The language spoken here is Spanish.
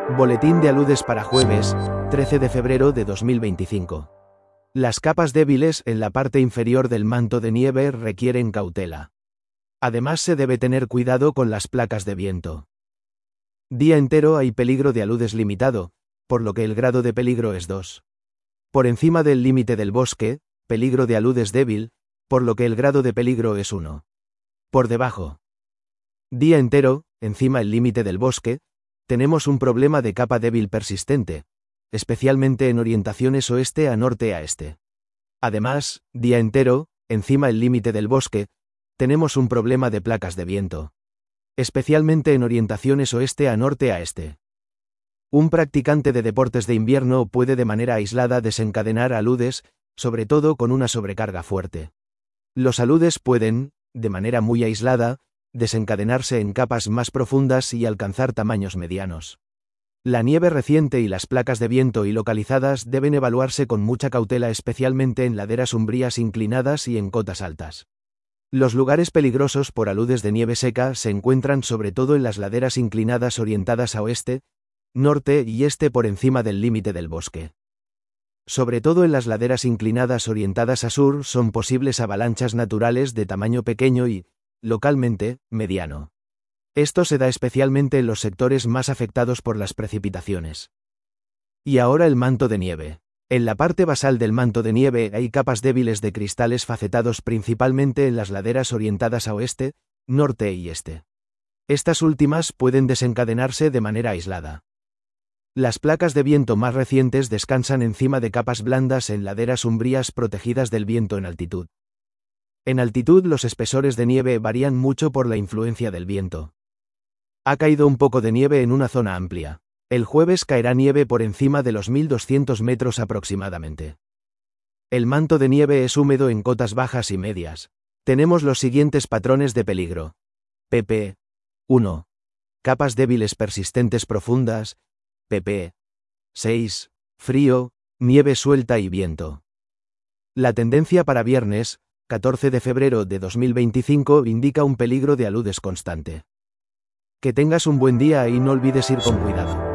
Boletín de aludes para jueves, 13 de febrero de 2025. Las capas débiles en la parte inferior del manto de nieve requieren cautela. Además se debe tener cuidado con las placas de viento. Día entero hay peligro de aludes limitado, por lo que el grado de peligro es 2. Por encima del límite del bosque, peligro de aludes débil, por lo que el grado de peligro es 1. Por debajo. Día entero, encima el límite del bosque, tenemos un problema de capa débil persistente, especialmente en orientaciones oeste a norte a este. Además, día entero, encima el límite del bosque, tenemos un problema de placas de viento, especialmente en orientaciones oeste a norte a este. Un practicante de deportes de invierno puede de manera aislada desencadenar aludes, sobre todo con una sobrecarga fuerte. Los aludes pueden, de manera muy aislada, desencadenarse en capas más profundas y alcanzar tamaños medianos. La nieve reciente y las placas de viento y localizadas deben evaluarse con mucha cautela, especialmente en laderas umbrías inclinadas y en cotas altas. Los lugares peligrosos por aludes de nieve seca se encuentran sobre todo en las laderas inclinadas orientadas a oeste, norte y este por encima del límite del bosque. Sobre todo en las laderas inclinadas orientadas a sur son posibles avalanchas naturales de tamaño pequeño y, localmente, mediano. Esto se da especialmente en los sectores más afectados por las precipitaciones. Y ahora el manto de nieve. En la parte basal del manto de nieve hay capas débiles de cristales facetados principalmente en las laderas orientadas a oeste, norte y este. Estas últimas pueden desencadenarse de manera aislada. Las placas de viento más recientes descansan encima de capas blandas en laderas umbrías protegidas del viento en altitud. En altitud los espesores de nieve varían mucho por la influencia del viento. Ha caído un poco de nieve en una zona amplia. El jueves caerá nieve por encima de los 1200 metros aproximadamente. El manto de nieve es húmedo en cotas bajas y medias. Tenemos los siguientes patrones de peligro. pp. 1. Capas débiles persistentes profundas. pp. 6. Frío, nieve suelta y viento. La tendencia para viernes, 14 de febrero de 2025, indica un peligro de aludes constante. Que tengas un buen día y no olvides ir con cuidado.